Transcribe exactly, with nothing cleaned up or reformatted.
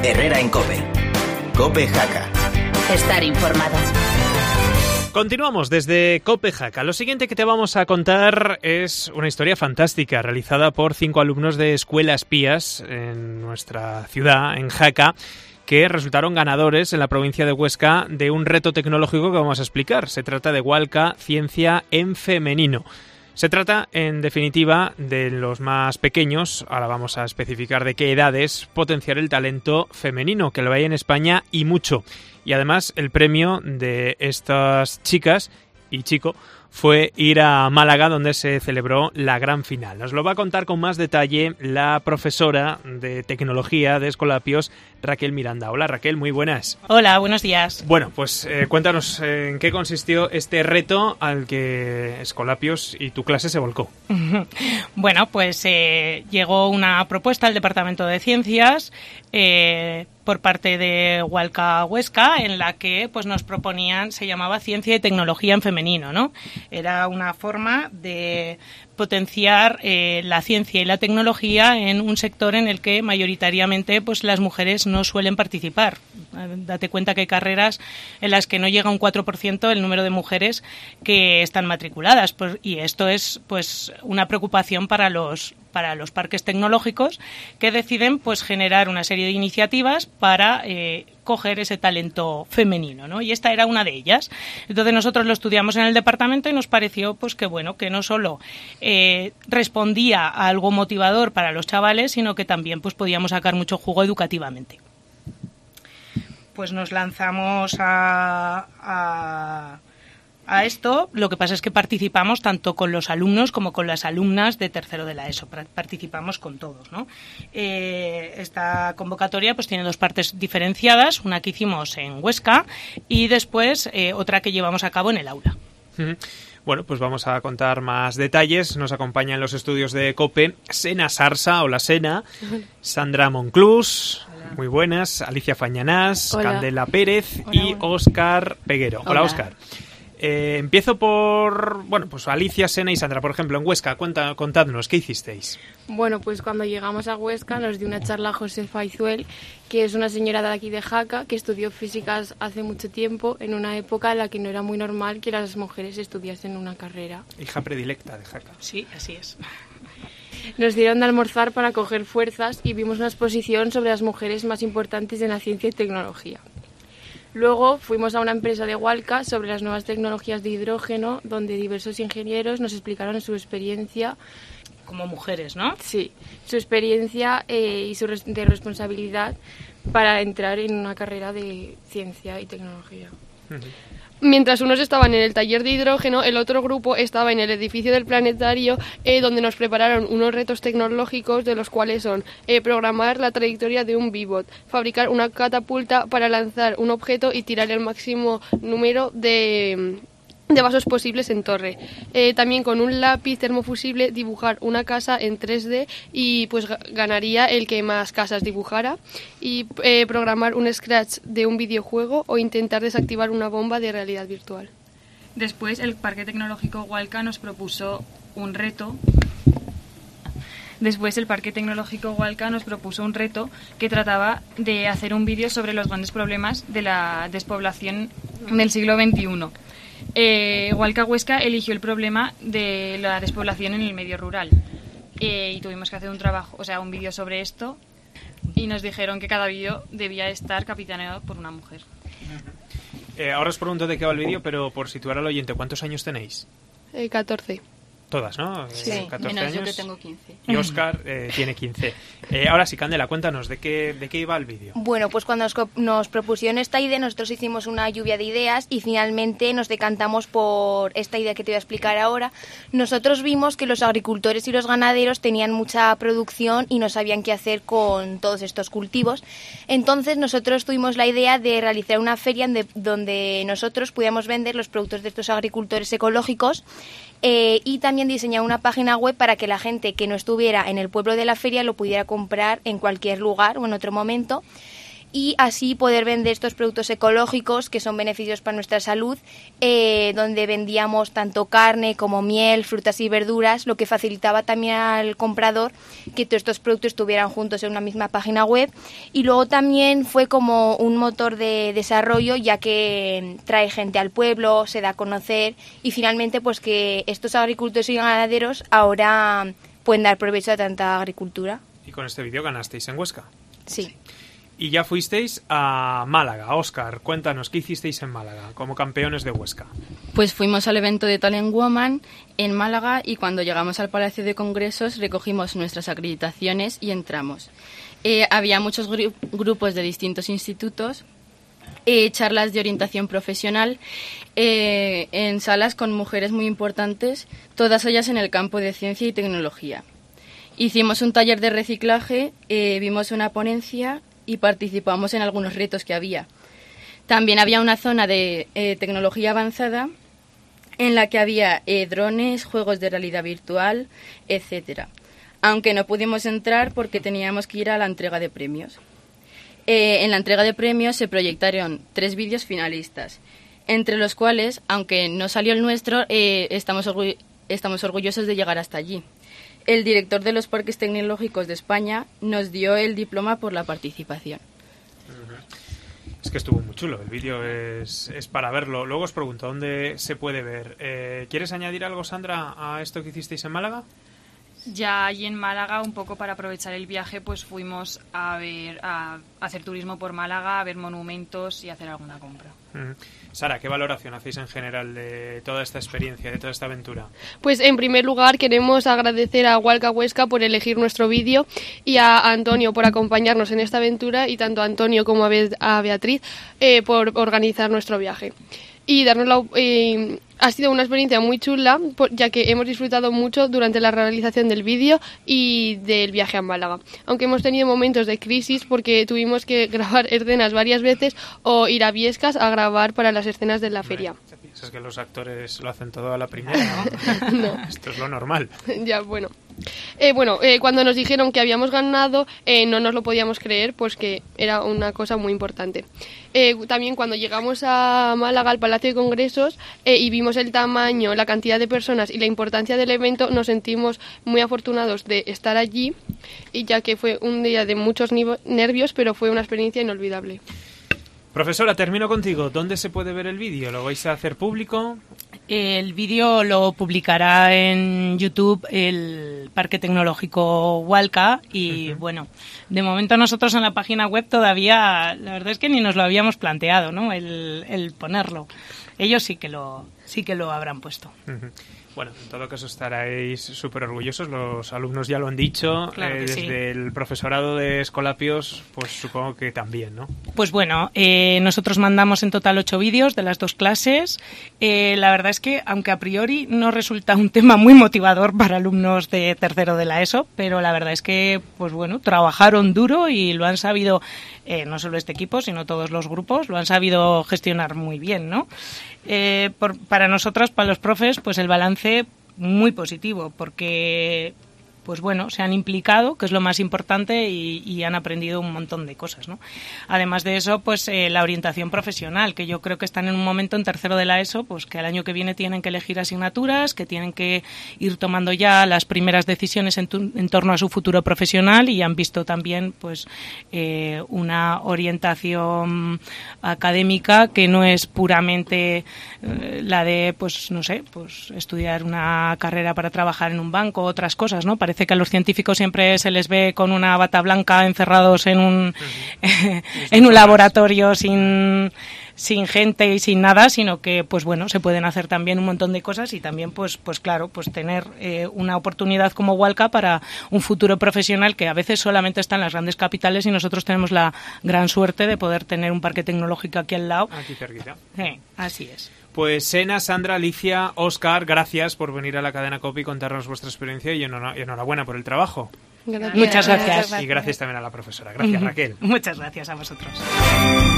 Herrera en COPE. COPE Jaca. Estar informado. Continuamos desde COPE Jaca. Lo siguiente que te vamos a contar es una historia fantástica realizada por cinco alumnos de Escuelas Pías en nuestra ciudad, en Jaca, que resultaron ganadores en la provincia de Huesca de un reto tecnológico que vamos a explicar. Se trata de Walca Ciencia en Femenino. Se trata, en definitiva, de los más pequeños, ahora vamos a especificar de qué edades, potenciar el talento femenino, que lo hay en España y mucho. Y además el premio de estas chicas y chico fue ir a Málaga, donde se celebró la gran final. Nos lo va a contar con más detalle la profesora de tecnología de Escolapios, Raquel Miranda. Hola Raquel, muy buenas. Hola, buenos días. Bueno, pues eh, cuéntanos eh, en qué consistió este reto al que Escolapios y tu clase se volcó. Bueno, pues eh, llegó una propuesta al Departamento de Ciencias eh, por parte de Walca Huesca, en la que pues nos proponían, se llamaba Ciencia y Tecnología en Femenino, ¿no? Era una forma de potenciar eh, la ciencia y la tecnología en un sector en el que mayoritariamente pues las mujeres no suelen participar. Date cuenta que hay carreras en las que no llega un cuatro por ciento el número de mujeres que están matriculadas, pues, y esto es pues una preocupación para los para los parques tecnológicos, que deciden pues generar una serie de iniciativas para eh, coger ese talento femenino, ¿no? Y esta era una de ellas. Entonces nosotros lo estudiamos en el departamento y nos pareció pues que bueno, que no solo eh, respondía a algo motivador para los chavales, sino que también pues podíamos sacar mucho jugo educativamente. Pues nos lanzamos a, a, a esto. Lo que pasa es que participamos tanto con los alumnos como con las alumnas de tercero de la ESO. Participamos con todos, ¿no? Eh, esta convocatoria pues tiene dos partes diferenciadas, una que hicimos en Huesca y después eh, otra que llevamos a cabo en el aula. Bueno, pues vamos a contar más detalles. Nos acompaña en los estudios de COPE Sena Sarsa, hola Sena, Sandra Monclús, hola. Muy buenas, Alicia Fañanás, hola. Candela Pérez hola, y Óscar Peguero. Hola, hola Óscar. Eh, empiezo por, bueno, pues Alicia, Sena y Sandra, por ejemplo, en Huesca. Cuenta, contadnos, ¿qué hicisteis? Bueno, pues cuando llegamos a Huesca nos dio una charla José Faizuel, que es una señora de aquí de Jaca, que estudió físicas hace mucho tiempo, en una época en la que no era muy normal que las mujeres estudiasen una carrera. Hija predilecta de Jaca. Sí, así es. Nos dieron de almorzar para coger fuerzas y vimos una exposición sobre las mujeres más importantes en la ciencia y tecnología. Luego fuimos a una empresa de Walca sobre las nuevas tecnologías de hidrógeno, donde diversos ingenieros nos explicaron su experiencia. Como mujeres, ¿no? Sí, su experiencia eh, y su res- de responsabilidad para entrar en una carrera de ciencia y tecnología. Uh-huh. Mientras unos estaban en el taller de hidrógeno, el otro grupo estaba en el edificio del planetario, eh, donde nos prepararon unos retos tecnológicos, de los cuales son eh, programar la trayectoria de un bibot, fabricar una catapulta para lanzar un objeto y tirar el máximo número de... de vasos posibles en torre. Eh, también con un lápiz termofusible dibujar una casa en tres D y pues ganaría el que más casas dibujara, y eh, programar un scratch de un videojuego o intentar desactivar una bomba de realidad virtual. Después el Parque Tecnológico Walca nos propuso un reto Después el Parque Tecnológico Walca nos propuso un reto que trataba de hacer un vídeo sobre los grandes problemas de la despoblación del siglo veintiuno. Eh, Walca Huesca eligió el problema de la despoblación en el medio rural eh, y tuvimos que hacer un trabajo, o sea, un vídeo sobre esto, y nos dijeron que cada vídeo debía estar capitaneado por una mujer. Eh, ahora os pregunto de qué va el vídeo, pero por situar al oyente, ¿cuántos años tenéis? Eh, catorce. Todas, ¿no? Sí, eh, catorce menos años. yo que tengo quince. Y Óscar eh, tiene quince. Eh, ahora sí, Candela, cuéntanos, ¿de qué, de qué iba el vídeo? Bueno, pues cuando nos, nos propusieron esta idea, nosotros hicimos una lluvia de ideas y finalmente nos decantamos por esta idea que te voy a explicar ahora. Nosotros vimos que los agricultores y los ganaderos tenían mucha producción y no sabían qué hacer con todos estos cultivos. Entonces nosotros tuvimos la idea de realizar una feria de, donde nosotros pudiéramos vender los productos de estos agricultores ecológicos. Eh, y también diseñar una página web para que la gente que no estuviera en el pueblo de la feria lo pudiera comprar en cualquier lugar o en otro momento. y así poder vender estos productos ecológicos que son beneficios para nuestra salud, eh, donde vendíamos tanto carne como miel, frutas y verduras, lo que facilitaba también al comprador que todos estos productos estuvieran juntos en una misma página web. Y luego también fue como un motor de desarrollo, ya que trae gente al pueblo, se da a conocer y finalmente pues que estos agricultores y ganaderos ahora pueden dar provecho a tanta agricultura. Y con este vídeo ganasteis en Huesca. Sí. Y ya fuisteis a Málaga. Óscar, cuéntanos, ¿qué hicisteis en Málaga como campeones de Huesca? Pues fuimos al evento de Talent Woman en Málaga y cuando llegamos al Palacio de Congresos recogimos nuestras acreditaciones y entramos. Eh, había muchos gru- grupos de distintos institutos, eh, charlas de orientación profesional, eh, en salas con mujeres muy importantes, todas ellas en el campo de ciencia y tecnología. Hicimos un taller de reciclaje, eh, vimos una ponencia y participamos en algunos retos que había. También había una zona de eh, tecnología avanzada en la que había eh, drones, juegos de realidad virtual, etcétera. Aunque no pudimos entrar porque teníamos que ir a la entrega de premios. Eh, en la entrega de premios se proyectaron tres vídeos finalistas, entre los cuales, aunque no salió el nuestro, eh, estamos, orgu- estamos orgullosos de llegar hasta allí. El director de los Parques Tecnológicos de España nos dio el diploma por la participación. Es que estuvo muy chulo, el vídeo es, es para verlo. Luego os pregunto, ¿dónde se puede ver? Eh, ¿Quieres añadir algo, Sandra, a esto que hicisteis en Málaga? Ya allí en Málaga, un poco para aprovechar el viaje, pues fuimos a ver, a hacer turismo por Málaga, a ver monumentos y hacer alguna compra. Mm. Sara, ¿qué valoración hacéis en general de toda esta experiencia, de toda esta aventura? Pues en primer lugar queremos agradecer a Walca Huesca por elegir nuestro vídeo y a Antonio por acompañarnos en esta aventura y tanto a Antonio como a, Be- a Beatriz eh, por organizar nuestro viaje. Y darnos la, eh, ha sido una experiencia muy chula, por, ya que hemos disfrutado mucho durante la realización del vídeo y del viaje a Málaga. Aunque hemos tenido momentos de crisis porque tuvimos que grabar escenas varias veces o ir a Viescas a grabar para las escenas de la feria. Es que los actores lo hacen todo a la primera, ¿no? No. Esto es lo normal. Ya, bueno. Eh, bueno, eh, cuando nos dijeron que habíamos ganado, eh, no nos lo podíamos creer, pues que era una cosa muy importante. Eh, también cuando llegamos a Málaga, al Palacio de Congresos, eh, y vimos el tamaño, la cantidad de personas y la importancia del evento, nos sentimos muy afortunados de estar allí, y ya que fue un día de muchos nivo- nervios, pero fue una experiencia inolvidable. Profesora, termino contigo. ¿Dónde se puede ver el vídeo? ¿Lo vais a hacer público? El vídeo lo publicará en YouTube el Parque Tecnológico Walca y uh-huh. bueno, de momento nosotros en la página web todavía, la verdad es que ni nos lo habíamos planteado, ¿no? El, el ponerlo. Ellos sí que lo, sí que lo habrán puesto. Uh-huh. Bueno, en todo caso estaréis súper orgullosos, los alumnos ya lo han dicho, claro eh, que desde sí. el profesorado de Escolapios, pues supongo que también, ¿no? Pues bueno, eh, nosotros mandamos en total ocho vídeos de las dos clases. Eh, la verdad es que, aunque a priori no resulta un tema muy motivador para alumnos de tercero de la ESO, pero la verdad es que, pues bueno, trabajaron duro y lo han sabido, eh, no solo este equipo, sino todos los grupos, lo han sabido gestionar muy bien, ¿no? Eh, por, para nosotros, para los profes, pues el balance muy positivo, porque pues bueno, se han implicado, que es lo más importante, y, y han aprendido un montón de cosas, ¿no? Además de eso, pues eh, la orientación profesional, que yo creo que están en un momento en tercero de la ESO, pues que el año que viene tienen que elegir asignaturas, que tienen que ir tomando ya las primeras decisiones en, tu, en torno a su futuro profesional, y han visto también pues eh, una orientación académica que no es puramente eh, la de, pues no sé, pues estudiar una carrera para trabajar en un banco, otras cosas, ¿no? Parece que a los científicos siempre se les ve con una bata blanca encerrados en un uh-huh. en un laboratorio sin sin gente y sin nada, sino que pues bueno, se pueden hacer también un montón de cosas y también pues pues claro, pues tener eh, una oportunidad como Walca para un futuro profesional que a veces solamente está en las grandes capitales, y nosotros tenemos la gran suerte de poder tener un parque tecnológico aquí al lado. Aquí cerquita. Sí, así es. Pues Sena, Sandra, Alicia, Óscar, gracias por venir a la cadena COPE y contarnos vuestra experiencia, y enhorabuena por el trabajo. Gracias. Muchas gracias. Y gracias también a la profesora. Gracias, Raquel. Muchas gracias a vosotros.